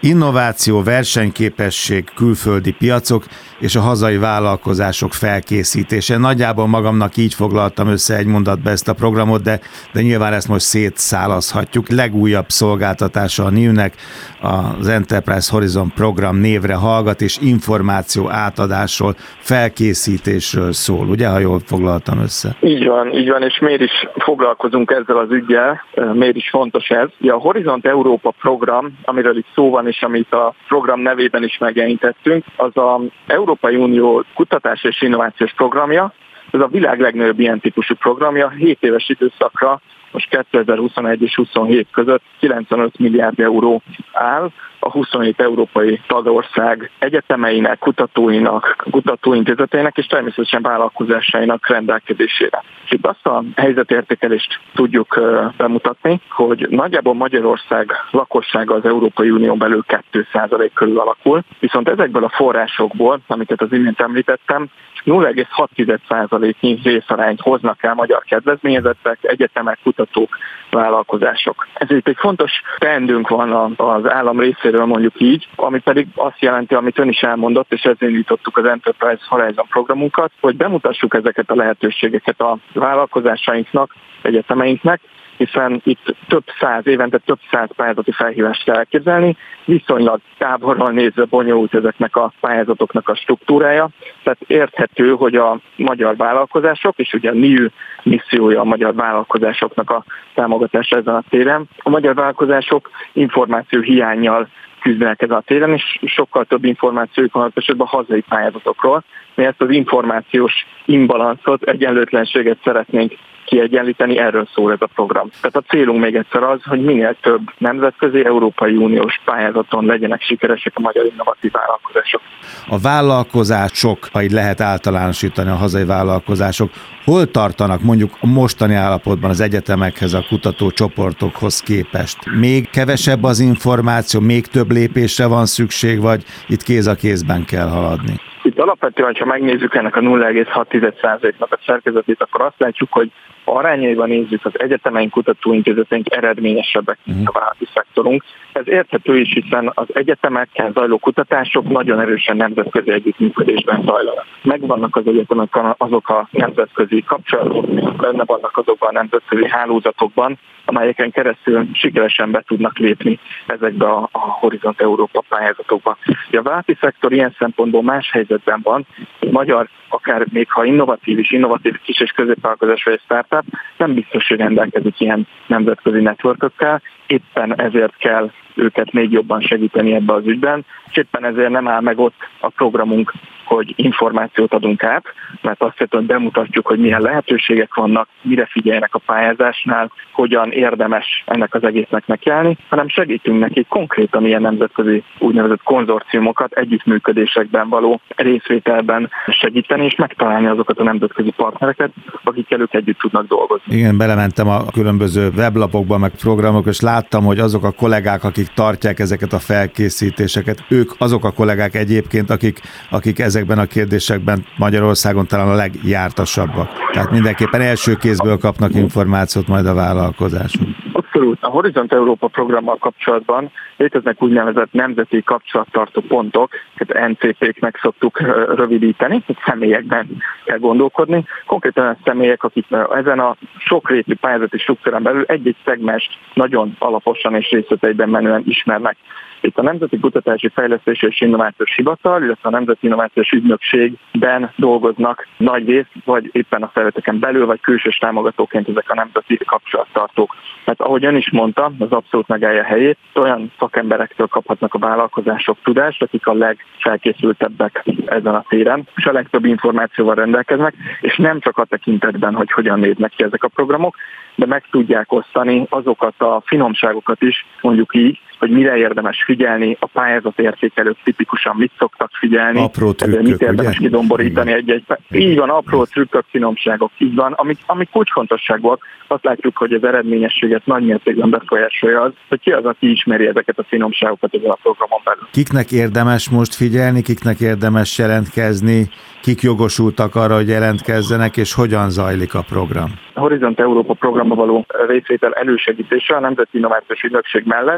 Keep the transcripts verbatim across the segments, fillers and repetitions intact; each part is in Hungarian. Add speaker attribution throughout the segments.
Speaker 1: Innováció, versenyképesség, külföldi piacok és a hazai vállalkozások felkészítése. Nagyjából magamnak így foglaltam össze egy mondatba ezt a programot, de, de nyilván ezt most szétszálazhatjuk. Legújabb szolgáltatása a en i u-nek az Enterprise Horizon program névre hallgat, és információ átadásról, felkészítésről szól, ugye, ha jól foglaltam össze?
Speaker 2: Így van, így van, és miért is foglalkozunk ezzel az üggyel, miért is fontos ez? Ja, a Horizont Európa program, amiről itt szó van, és amit a program nevében is megjelenítettünk, az az Európai Unió kutatás és innovációs programja. Ez a világ legnagyobb ilyen típusú programja, hét éves időszakra, most kétezer-huszonegy és huszonhét között kilencvenöt milliárd euró áll a huszonhét európai tagország egyetemeinek, kutatóinak, kutatóintézeteinek és természetesen vállalkozásainak rendelkezésére. Itt azt a helyzetértékelést tudjuk bemutatni, hogy nagyjából Magyarország lakossága az Európai Unión belül két százalék körül alakul, viszont ezekből a forrásokból, amiket az imént említettem, nulla egész hat százaléknyi részarányt hoznak el magyar kedvezményezettek, egyetemek, kutatók, vállalkozások. Ezért egy fontos teendőnk van az állam részéről, mondjuk így, ami pedig azt jelenti, amit ön is elmondott, és ezért indítottuk az Enterprise Horizon programunkat, hogy bemutassuk ezeket a lehetőségeket a vállalkozásainknak, egyetemeinknek, hiszen itt több száz, évente több száz pályázati felhívást kell elképzelni, viszonylag távolról nézve bonyolult ezeknek a pályázatoknak a struktúrája, tehát érthető, hogy a magyar vállalkozások, és ugye a en i u missziója a magyar vállalkozásoknak a támogatása ezen a téren, a magyar vállalkozások információ hiánnyal küzdenek ezen a téren, és sokkal több információjuk van esetben a hazai pályázatokról. Mi ezt az információs imbalanszot, egyenlőtlenséget szeretnénk kiegyenlíteni, erről szól ez a program. Tehát a célunk még egyszer az, hogy minél több nemzetközi, Európai Uniós pályázaton legyenek sikeresek a magyar innovatív vállalkozások.
Speaker 1: A vállalkozások, ha így lehet általánosítani a hazai vállalkozások, hol tartanak mondjuk a mostani állapotban az egyetemekhez, a kutatócsoportokhoz képest? Még kevesebb az információ, még több lépésre van szükség, vagy itt kéz a kézben kell haladni?
Speaker 2: Itt alapvetően, ha megnézzük ennek a nulla egész hat százaléknak a szerkezetét, akkor azt látjuk, hogy arányaiban nézzük, az egyetemeink, kutatóintézeteink eredményesebbek, mint a vállalati szektorunk. Ez érthető is, hiszen az egyetemekkel zajló kutatások nagyon erősen nemzetközi együttműködésben zajlanak. Megvannak az egyetemeken azok a nemzetközi kapcsolatok, benne vannak azokban a nemzetközi hálózatokban, amelyeken keresztül sikeresen be tudnak lépni ezekbe a, a Horizont Európa pályázatokba. A vállalati szektor ilyen szempontból más helyzetben van. A magyar, akár még ha innovatív és innovatív kis- és középvállalkozás vagy startup, nem biztos, hogy rendelkezik ilyen nemzetközi networkökkel, éppen ezért kell őket még jobban segíteni ebbe az ügyben, és éppen ezért nem áll meg ott a programunk, hogy információt adunk át, mert azt jelenti, hogy bemutatjuk, hogy milyen lehetőségek vannak, mire figyeljenek a pályázásnál, hogyan érdemes ennek az egésznek nekiállni, hanem segítünk neki konkrétan ilyen nemzetközi úgynevezett konzorciumokat, együttműködésekben való részvételben segíteni, és megtalálni azokat a nemzetközi partnereket, akikkel ők együtt tudnak dolgozni.
Speaker 1: Igen, belementem a különböző weblapokba, meg programok, és láttam, hogy azok a kollégák, akik tartják ezeket a felkészítéseket, ők azok a kollégák egyébként, akik, akik ezekben a kérdésekben Magyarországon talán a legjártasabbak. Tehát mindenképpen első kézből kapnak információt majd a vállalkozások.
Speaker 2: Abszolút. A Horizont Európa programmal kapcsolatban léteznek úgynevezett nemzeti kapcsolattartó pontok, tehát en cé pé-knek szoktuk rövidíteni, hogy személyekben kell gondolkodni. Konkrétan a személyek, akik ezen a sokrétű pályázati struktúrán belül egy-egy szegmest nagyon alaposan és részleteiben menően ismernek. Itt a Nemzeti Kutatási Fejlesztési és Innovációs Hivatal, illetve a Nemzeti Innovációs Ügynökségben dolgoznak nagy rész, vagy éppen a területeken belül, vagy külsős támogatóként ezek a nemzeti kapcsolattartók. Mert ahogy ön is mondta, az abszolút megállja a helyét, olyan szakemberektől kaphatnak a vállalkozások tudást, akik a legfelkészültebbek ezen a téren, és a legtöbb információval rendelkeznek, és nem csak a tekintetben, hogy hogyan néznek ki ezek a programok, de meg tudják osztani azokat a finomságokat is, mondjuk így, hogy mire érdemes figyelni, a pályázatértékelők tipikusan mit szoktak figyelni,
Speaker 1: apró trükkök,
Speaker 2: mit érdemes
Speaker 1: ugye?
Speaker 2: kidomborítani egy-egy. Így van, apró trükkök, finomságok, így van, amik, amik kulcsfontosságúak. Azt látjuk, hogy az eredményességet nagy mértékben befolyásolja az, hogy ki az, aki ismeri ezeket a finomságokat ezen a programon belül.
Speaker 1: Kiknek érdemes most figyelni, kiknek érdemes jelentkezni, kik jogosultak arra, hogy jelentkezzenek, és hogyan zajlik a program?
Speaker 2: A Horizont Európa programba való részvétel elősegítése a Nemzeti Innovációs Ügynökség mellett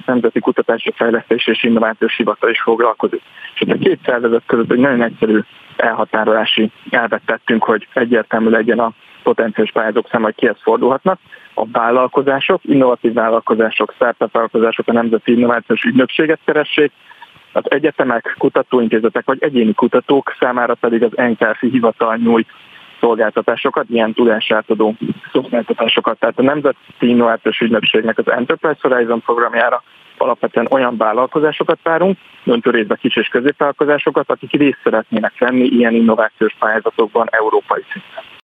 Speaker 2: Nemzeti Kutatási Fejlesztési és Innovációs Hivatal is foglalkozik. És a két szervezet között egy nagyon egyszerű elhatárolási elvet tettünk, hogy egyértelmű legyen a potenciális pályázók száma, hogy kihez fordulhatnak. A vállalkozások, innovatív vállalkozások, startup vállalkozások a Nemzeti Innovációs Ügynökséget keressék, az egyetemek, kutatóintézetek vagy egyéni kutatók számára pedig az en ká ef i hivatal nyújt szolgáltatásokat, ilyen tudásátadó szolgáltatásokat. Tehát a Nemzeti Innovációs Ügynökségnek az Enterprise Horizon programjára alapvetően olyan vállalkozásokat várunk, döntő részben kis és középvállalkozásokat, akik részt szeretnének venni ilyen innovációs pályázatokban európai szinten.